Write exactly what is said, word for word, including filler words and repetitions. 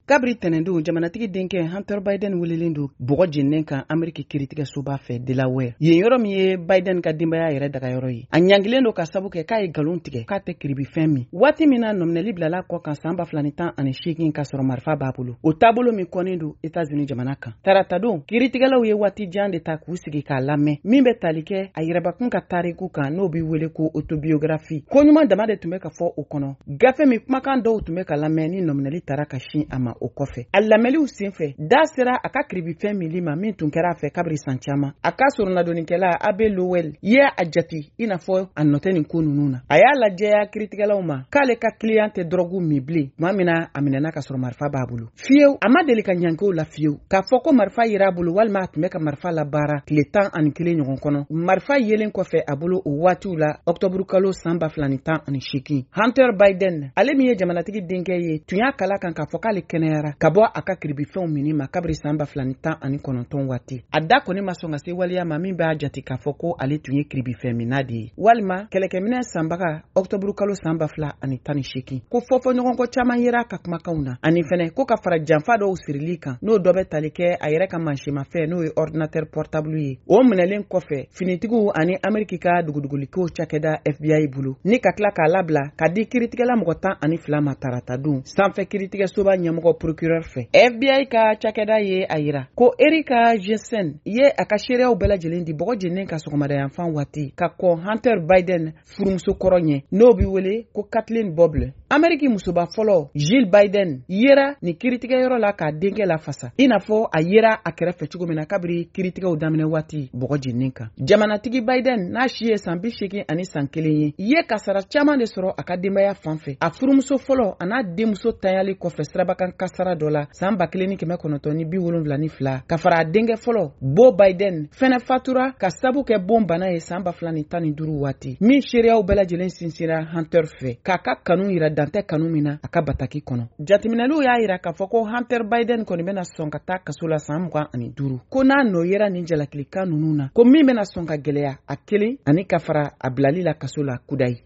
kabri tɛnɛndu jamanatigi denkɛ Hunter Biden welelen do bɔgɔ jenninen kan Ameriki kiiritigɛsoba fɛ Delaware. Yen yɔrɔ min ye Biden ka denbaya yɛrɛ dagayɔrɔ ye. A ɲangilen do ka sabu kɛ k'a ye galon tigɛ k'a tɛ kiribifɛn min. Waati min na nɔminɛli bilala kɔ kan san ba fila ni tan ani seegin ka sɔrɔ marifa b'a bolo. O taabolo min kɔnnen do États-Unis jamana kan. Tarata don kiiritigɛlaw ye waati jan de ta k'u sigi k'a lamɛn min bɛ tali kɛ a yɛrɛbakun ka tariku kan n'o bɛ wele ko autobiographie. Ko ɲuman dama de tun bɛ ka fɔ o kɔnɔ. Gafe min kumakan dɔw tun bɛ ka lamɛn ni nɔminɛli tara ka sin a ma o kɔfɛ. A lamɛnliw senfɛ da sera a ka kiribifɛn mili ma min tun kɛra a fɛ kabiri san caman. A ka soronadonnikɛla Abe Lowell ye a jati i n'a fɔ a nɔ tɛ nin ko ninnu na. A y'a lajɛya kiiritigɛlaw ma k'ale ka client tɛ drogue min bilen tuma min na a minɛna ka sɔrɔ marifa b'a bolo. Fiyewu a ma deli ka ɲankew la fiyewu k'a fɔ ko marifa yera a bolo walima a tun bɛ ka marifa la baara tile tan ani kelen ɲɔgɔn kɔnɔ. Marifa yelen kɔfɛ a bolo o waatiw la Octobre kalo san ba fila ni tan ani seegin. Hunter Biden ale min ye jamanatigi denkɛ ye tun y'a kala kan k'a fɔ k'ale kɛnɛyara ka bɔ a ka kiribifɛnw mini ma kabiri san ba fila ni tan ani kɔnɔntɔn waati. A da kɔni ma sɔn ka se waliya ma min b'a jate k'a fɔ ko ale tun ye kiribifɛn minna de ye. Walima kɛlɛkɛminɛ sanbaga Octobre kalo san ba fila ani tan ni seegin. Ko fɔfɔɲɔgɔnkɔ caman yera ka kumakanw na. Ani fɛnɛ ko ka fara janfa dɔw sirili kan n'o dɔ bɛ tali kɛ a yɛrɛ ka mansimafɛn n'o ye ordinateur portable ye. O minɛlen kɔfɛ finitigiw ani Ameriki ka dugudugulikow cakɛda F B I bolo ni ka tila k'a labila ka di kiiritigɛla mɔgɔ tan ani fila ma tarata dun sanfɛ kiiritigɛsoba ɲɛmɔgɔ procureur fɛ. F B I ka cakɛda ye a yira ko Erika Jensen ye a ka seereyaw bɛɛ lajɛlen di bɔgɔ jenninen ka sɔgɔmadayanfan waati ka kɔn Hunter Biden furumuso kɔrɔ ɲɛ n'o bi wele ko Kathleen Boble. Ameriki musoba fɔlɔ Jill Biden yera ni kiiritigɛyɔrɔ la k'a denkɛ lafasa i n'a fɔ a yera a kɛrɛfɛ cogo min na kabiri kiiritigɛw daminɛ waati bɔgɔ jenninen kan. Jamanatigi Biden n'a si ye san bi seegin ani san kelen ye ye kasara caman de sɔrɔ a ka denbaya fan fɛ. A furumuso fɔlɔ a n'a denmuso tanyali kɔfɛ sirabakan kasara dɔ la san ba kelen ni kɛmɛ kɔnɔntɔn ni bi wolonwula ni fila ka fara a denkɛ fɔlɔ Bo Biden fɛnɛ fatura ka sabu kɛ bon bana ye san ba fila ni tan ni duuru waati min seereyaw bɛɛ lajɛlen sinsira Hunter fɛ k'a ka kanu yira dantɛ kanu min na a ka bataki kɔnɔ. Jateminɛliw y'a yira k'a fɔ ko Hunter Biden kɔni bɛna sɔn ka taa kaso la san mugan ani duuru ko n'a nɔ yera nin jalakilikan ninnu na ko min bɛna sɔn ka gɛlɛya a kelen ani ka fara a bilali la kaso la kudayi.